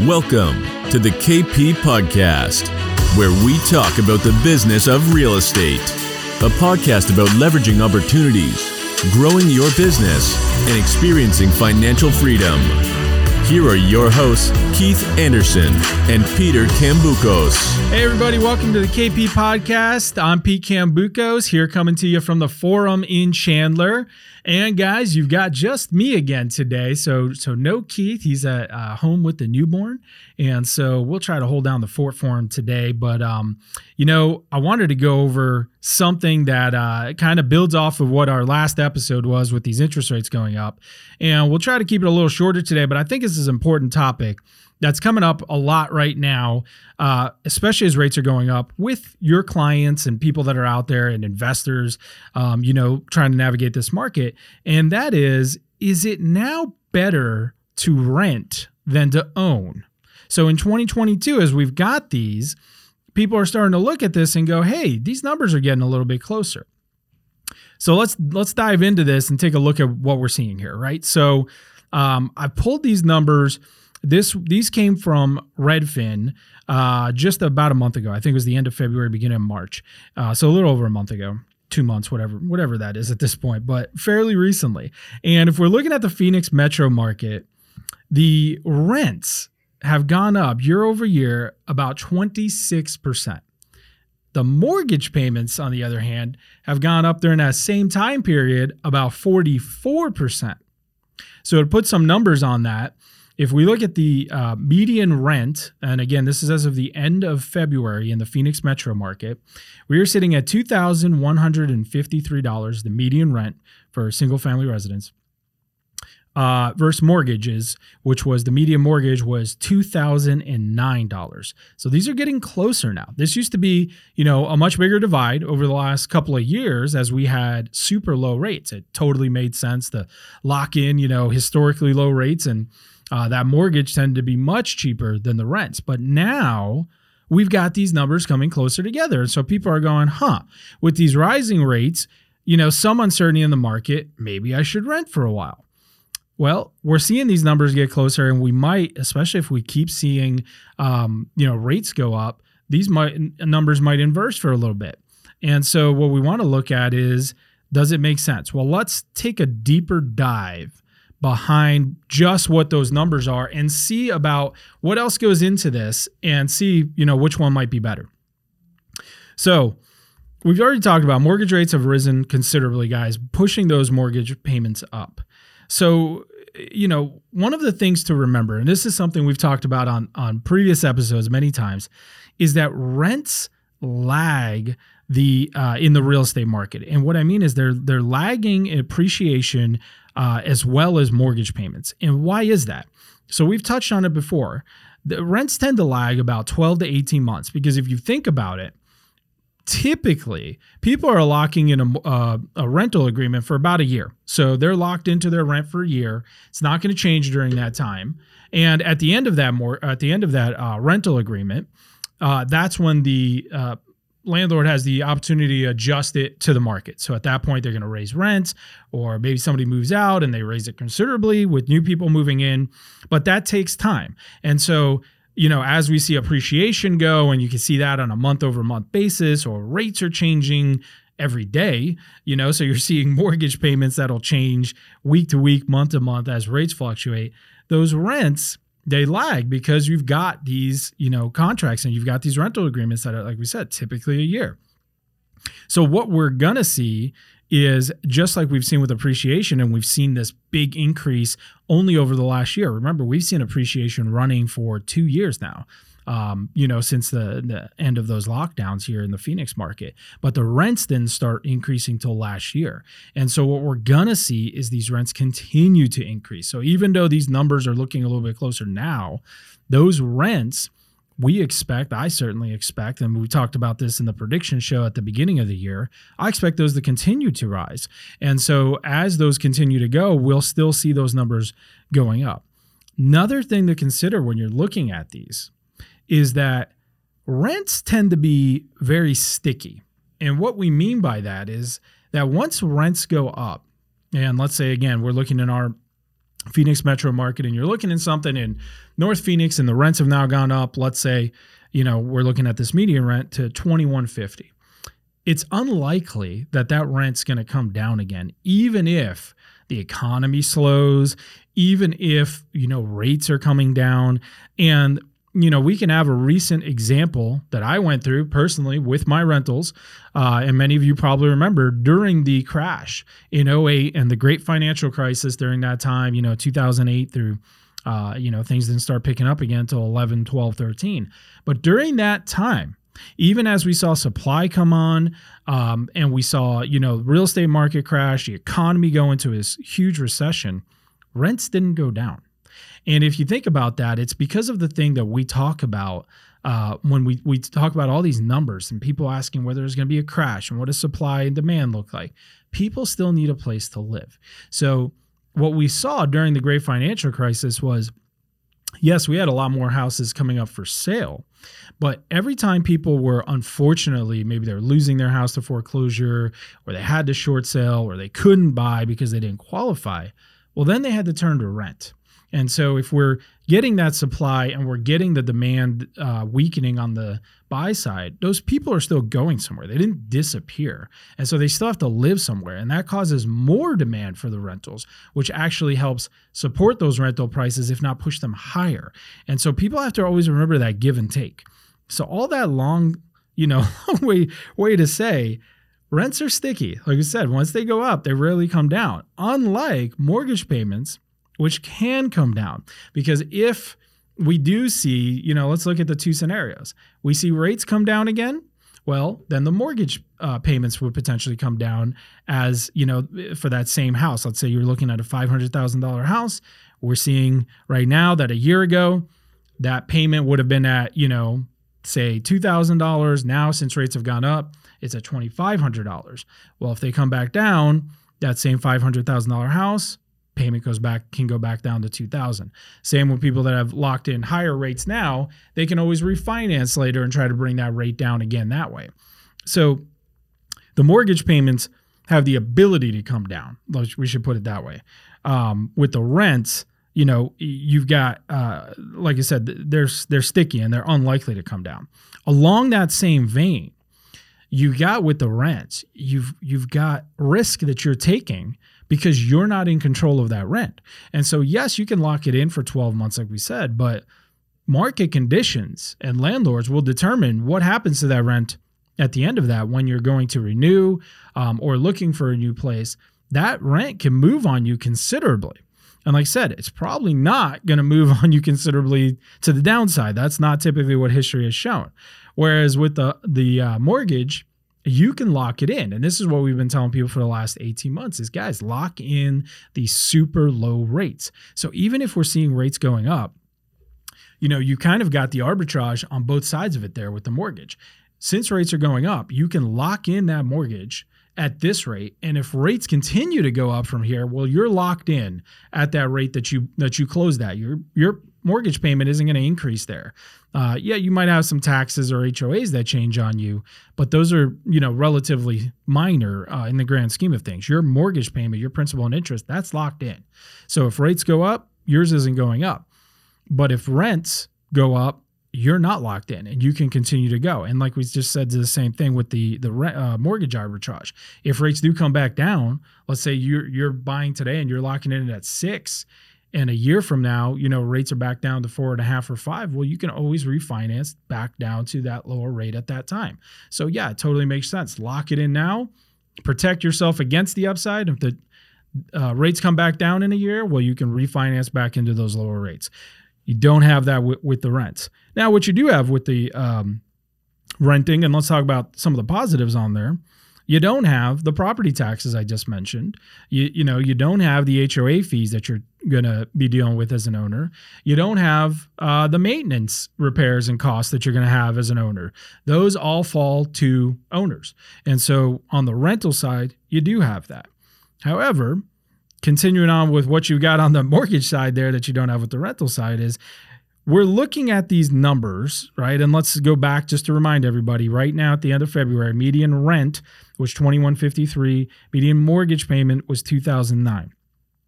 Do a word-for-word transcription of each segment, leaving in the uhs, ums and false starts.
Welcome to the K P Podcast, where we talk about the business of real estate. A podcast about leveraging opportunities, growing your business, and experiencing financial freedom. Here are your hosts, Keith Anderson and Peter Cambukos. Hey everybody, welcome to the K P Podcast. I'm Pete Cambukos, here coming to you from the Forum in Chandler. And guys, you've got just me again today. So so no Keith, he's at uh, home with the newborn. And so we'll try to hold down the fort for him today. But, um, you know, I wanted to go over something that uh, kind of builds off of what our last episode was with these interest rates going up. And we'll try to keep it a little shorter today, but I think this is an important topic that's coming up a lot right now, uh, especially as rates are going up with your clients and people that are out there and investors, um, you know, trying to navigate this market. And that is, is it now better to rent than to own? So in twenty twenty-two, as we've got these, people are starting to look at this and go, hey, these numbers are getting a little bit closer. So let's let's dive into this and take a look at what we're seeing here, right? So um, I pulled these numbers. This These came from Redfin uh, just about a month ago. I think it was the end of February, beginning of March. Uh, so a little over a month ago, two months, whatever, whatever that is at this point, but fairly recently. And if we're looking at the Phoenix metro market, the rents have gone up year over year about twenty-six percent. The mortgage payments, on the other hand, have gone up during that same time period about forty-four percent. So to put some numbers on that, if we look at the uh, median rent, and again, this is as of the end of February in the Phoenix metro market, we are sitting at two thousand one hundred fifty-three dollars, the median rent for a single family residence, uh, versus mortgages, which was the median mortgage was two thousand nine dollars. So these are getting closer now. This used to be, you know, a much bigger divide over the last couple of years as we had super low rates. It totally made sense to lock in, you know, historically low rates, and Uh, that mortgage tended to be much cheaper than the rents. But now we've got these numbers coming closer together. And so people are going, huh, with these rising rates, you know, some uncertainty in the market, maybe I should rent for a while. Well, we're seeing these numbers get closer, and we might, especially if we keep seeing, um, you know, rates go up, these might, numbers might inverse for a little bit. And so what we want to look at is, does it make sense? Well, let's take a deeper dive behind just what those numbers are and see about what else goes into this and see, you know, which one might be better. So we've already talked about mortgage rates have risen considerably, guys, pushing those mortgage payments up. So, you know, one of the things to remember, and this is something we've talked about on, on previous episodes many times, is that rents lag the uh, in the real estate market. And what I mean is they're they're lagging in appreciation uh, as well as mortgage payments. And why is that? So we've touched on it before. The rents tend to lag about twelve to eighteen months, because if you think about it, typically people are locking in a, uh, a rental agreement for about a year. So they're locked into their rent for a year. It's not going to change during that time. And at the end of that more at the end of that uh, rental agreement, uh, that's when the uh, landlord has the opportunity to adjust it to the market. So at that point, they're going to raise rents, or maybe somebody moves out and they raise it considerably with new people moving in. But that takes time. And so, you know, as we see appreciation go, and you can see that on a month over month basis, or rates are changing every day, you know, so you're seeing mortgage payments that'll change week to week, month to month as rates fluctuate. Those rents, they lag because you've got these, you know, contracts, and you've got these rental agreements that are, like we said, typically a year. So what we're going to see is, just like we've seen with appreciation, and we've seen this big increase only over the last year. Remember, we've seen appreciation running for two years now, um, you know, since the, the end of those lockdowns here in the Phoenix market. But the rents didn't start increasing till last year. And so what we're going to see is these rents continue to increase. So even though these numbers are looking a little bit closer now, those rents, we expect, I certainly expect, and we talked about this in the prediction show at the beginning of the year, I expect those to continue to rise. And so as those continue to go, we'll still see those numbers going up. Another thing to consider when you're looking at these is that rents tend to be very sticky. And what we mean by that is that once rents go up, and let's say, again, we're looking in our Phoenix metro market, and you're looking at something in North Phoenix and the rents have now gone up, let's say, you know, we're looking at this median rent to twenty-one fifty. It's unlikely that that rent's going to come down again, even if the economy slows, even if, you know, rates are coming down. And, you know, we can have a recent example that I went through personally with my rentals. Uh, and many of you probably remember during the crash in oh eight and the great financial crisis during that time, you know, two thousand eight through, uh, you know, things didn't start picking up again until eleven, twelve, thirteen. But during that time, even as we saw supply come on um, and we saw, you know, real estate market crash, the economy go into this huge recession, rents didn't go down. And if you think about that, it's because of the thing that we talk about uh, when we, we talk about all these numbers and people asking whether there's going to be a crash and what does supply and demand look like. People still need a place to live. So what we saw during the great financial crisis was, yes, we had a lot more houses coming up for sale, but every time people were, unfortunately, maybe they're losing their house to foreclosure, or they had to short sale, or they couldn't buy because they didn't qualify, well, then they had to turn to rent. And so if we're getting that supply and we're getting the demand uh, weakening on the buy side, those people are still going somewhere. They didn't disappear. And so they still have to live somewhere. And that causes more demand for the rentals, which actually helps support those rental prices, if not push them higher. And so people have to always remember that give and take. So all that long, you know, way, way to say, rents are sticky. Like I said, once they go up, they rarely come down. Unlike mortgage payments, which can come down, because if we do see, you know, let's look at the two scenarios. We see rates come down again. Well, then the mortgage uh, payments would potentially come down as, you know, for that same house. Let's say you're looking at a five hundred thousand dollars house. We're seeing right now that a year ago, that payment would have been at, you know, say two thousand dollars. Now, since rates have gone up, it's at twenty-five hundred dollars. Well, if they come back down, that same five hundred thousand dollars house, payment goes back, can go back down to two thousand dollars. Same with people that have locked in higher rates now, they can always refinance later and try to bring that rate down again that way. So the mortgage payments have the ability to come down. We should put it that way. Um, with the rents, you know, you've got, uh, like I said, they're, they're sticky and they're unlikely to come down. Along that same vein, you got with the rents, you've you've got risk that you're taking because you're not in control of that rent. And so, yes, you can lock it in for twelve months, like we said, but market conditions and landlords will determine what happens to that rent at the end of that when you're going to renew um, or looking for a new place. That rent can move on you considerably. And like I said, it's probably not going to move on you considerably to the downside. That's not typically what history has shown. Whereas with the, the uh, mortgage, you can lock it in. And this is what we've been telling people for the last eighteen months is, guys, lock in these super low rates. So even if we're seeing rates going up, you know, you kind of got the arbitrage on both sides of it there with the mortgage. Since rates are going up, you can lock in that mortgage at this rate. And if rates continue to go up from here, well, you're locked in at that rate that you that you closed at. Your your mortgage payment isn't going to increase there. Uh, yeah, you might have some taxes or H O As that change on you, but those are, you know, relatively minor uh, in the grand scheme of things. Your mortgage payment, your principal and interest, that's locked in. So if rates go up, yours isn't going up. But if rents go up, you're not locked in and you can continue to go. And like we just said, the same thing with the the uh, mortgage arbitrage. If rates do come back down, let's say you're you're buying today and you're locking in at six, and a year from now, you know, rates are back down to four and a half or five. Well, you can always refinance back down to that lower rate at that time. So yeah, it totally makes sense. Lock it in now, protect yourself against the upside. If the uh, rates come back down in a year, well, you can refinance back into those lower rates. You don't have that w- with the rents. Now, what you do have with the um, renting, and let's talk about some of the positives on there. You don't have the property taxes I just mentioned. You, you know, you don't have the H O A fees that you're going to be dealing with as an owner. You don't have uh, the maintenance repairs and costs that you're going to have as an owner. Those all fall to owners. And so on the rental side, you do have that. However, continuing on with what you got on the mortgage side there that you don't have with the rental side is we're looking at these numbers, right? And let's go back just to remind everybody, right now at the end of February, median rent was twenty-one fifty-three, median mortgage payment was two thousand nine.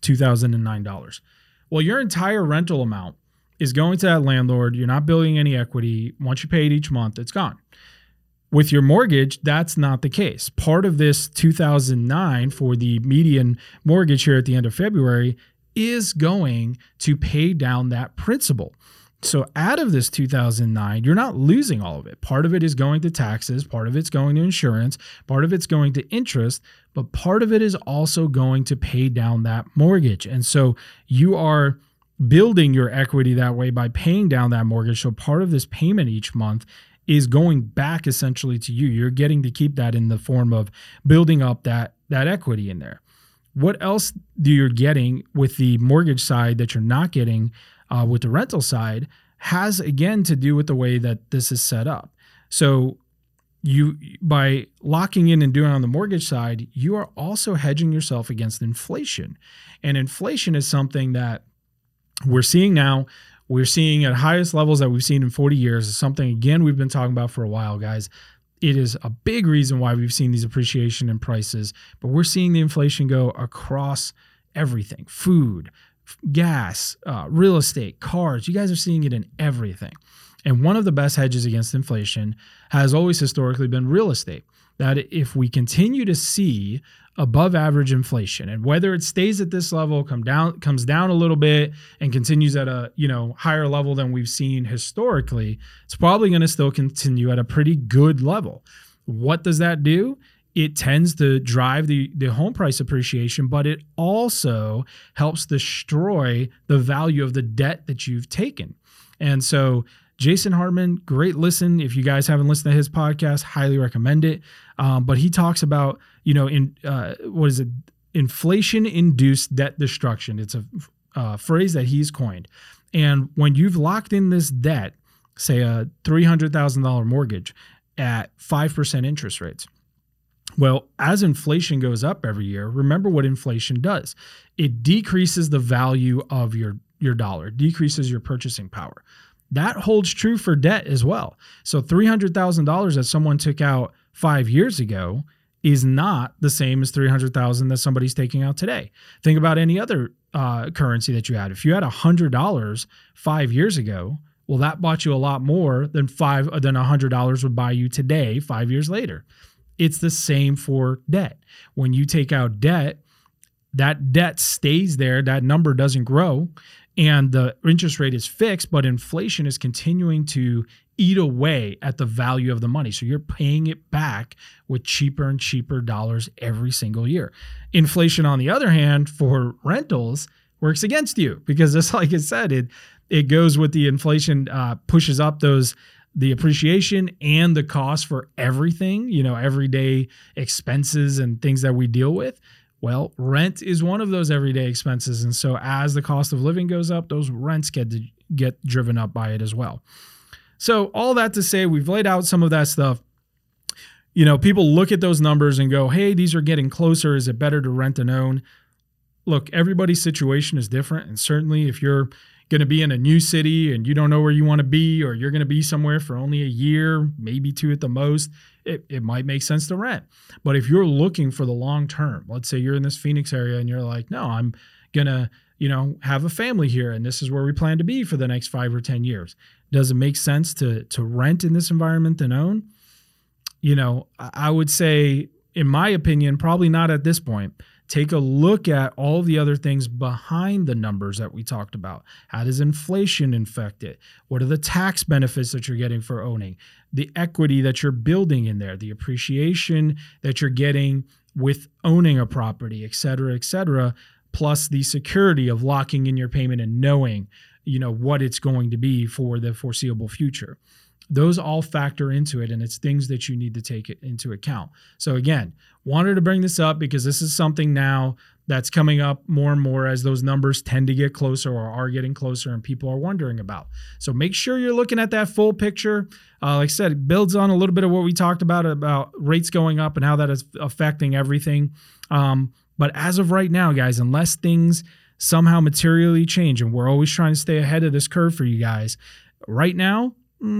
two thousand nine dollars. Well, your entire rental amount is going to that landlord. You're not building any equity. Once you pay it each month, it's gone. With your mortgage, that's not the case. Part of this two thousand nine for the median mortgage here at the end of February is going to pay down that principal. So out of this two thousand nine, you're not losing all of it. Part of it is going to taxes, part of it's going to insurance, part of it's going to interest, but part of it is also going to pay down that mortgage. And so you are building your equity that way by paying down that mortgage. So part of this payment each month is going back essentially to you. You're getting to keep that in the form of building up that, that equity in there. What else do you're getting with the mortgage side that you're not getting uh, with the rental side has, again, to do with the way that this is set up. So you, by locking in and doing it on the mortgage side, you are also hedging yourself against inflation. And inflation is something that we're seeing now. We're seeing at highest levels that we've seen in forty years. It's something, again, we've been talking about for a while, guys. It is a big reason why we've seen these appreciation in prices, but we're seeing the inflation go across everything: food, gas, uh, real estate, cars. You guys are seeing it in everything. And one of the best hedges against inflation has always historically been real estate. That if we continue to see above average inflation, and whether it stays at this level, come down, comes down a little bit and continues at a, you know, higher level than we've seen historically, it's probably going to still continue at a pretty good level. What does that do? It tends to drive the, the home price appreciation, but it also helps destroy the value of the debt that you've taken. And so Jason Hartman, great listen. If you guys haven't listened to his podcast, highly recommend it. Um, but he talks about, you know, in uh, what is it? Inflation-induced debt destruction. It's a uh, phrase that he's coined. And when you've locked in this debt, say a three hundred thousand dollars mortgage at five percent interest rates, well, as inflation goes up every year, remember what inflation does. It decreases the value of your, your dollar, decreases your purchasing power. That holds true for debt as well. So three hundred thousand dollars that someone took out five years ago is not the same as three hundred thousand dollars that somebody's taking out today. Think about any other uh, currency that you had. If you had one hundred dollars five years ago, well, that bought you a lot more than five than one hundred dollars would buy you today, five years later. It's the same for debt. When you take out debt, that debt stays there. That number doesn't grow. And the interest rate is fixed, but inflation is continuing to eat away at the value of the money. So you're paying it back with cheaper and cheaper dollars every single year. Inflation, on the other hand, for rentals works against you because, just like I said, it it goes with the inflation, uh, pushes up those the appreciation and the cost for everything, you know, everyday expenses and things that we deal with. Well, rent is one of those everyday expenses. And so as the cost of living goes up, those rents get to get driven up by it as well. So all that to say, we've laid out some of that stuff. You know, people look at those numbers and go, hey, these are getting closer. Is it better to rent and own? Look, everybody's situation is different. And certainly if you're going to be in a new city and you don't know where you want to be, or you're going to be somewhere for only a year, maybe two at the most, it, it might make sense to rent. But if you're looking for the long term, let's say you're in this Phoenix area and you're like, no, I'm going to, you know, have a family here and this is where we plan to be for the next five or ten years. Does it make sense to, to rent in this environment than own? You know, I would say, in my opinion, probably not at this point. Take a look at all the other things behind the numbers that we talked about. How does inflation affect it? What are the tax benefits that you're getting for owning? The equity that you're building in there, the appreciation that you're getting with owning a property, et cetera, et cetera, plus the security of locking in your payment and knowing, you know, what it's going to be for the foreseeable future. Those all factor into it, and it's things that you need to take into account. So again, wanted to bring this up because this is something now that's coming up more and more as those numbers tend to get closer or are getting closer and people are wondering about. So make sure you're looking at that full picture. Uh, like I said, it builds on a little bit of what we talked about, about rates going up and how that is affecting everything. Um, but as of right now, guys, unless things somehow materially change, and we're always trying to stay ahead of this curve for you guys, right now,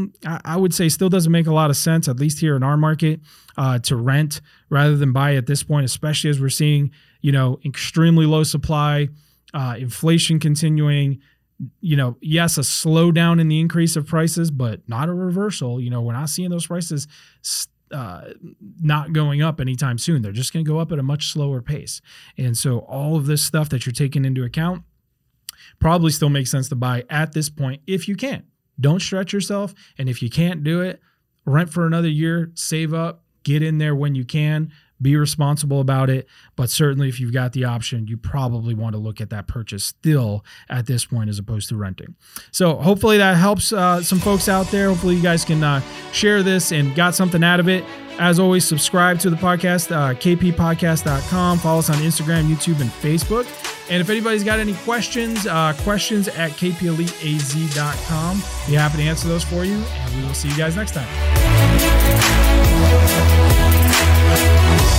I would say still doesn't make a lot of sense, at least here in our market, uh, to rent rather than buy at this point, especially as we're seeing, you know, extremely low supply. uh, inflation continuing. You know, yes, a slowdown in the increase of prices, but not a reversal. You know, we're not seeing those prices uh, not going up anytime soon. They're just going to go up at a much slower pace. And so all of this stuff that you're taking into account probably still makes sense to buy at this point if you can. Don't stretch yourself. And if you can't do it, rent for another year, save up, get in there when you can. Be responsible about it, but certainly if you've got the option, you probably want to look at that purchase still at this point as opposed to renting. So hopefully that helps uh, some folks out there. Hopefully you guys can uh, share this and got something out of it. As always, subscribe to the podcast, uh, k p podcast dot com. Follow us on Instagram, YouTube, and Facebook. And if anybody's got any questions, uh, questions at k p elite a z dot com. Be happy to answer those for you, and we will see you guys next time.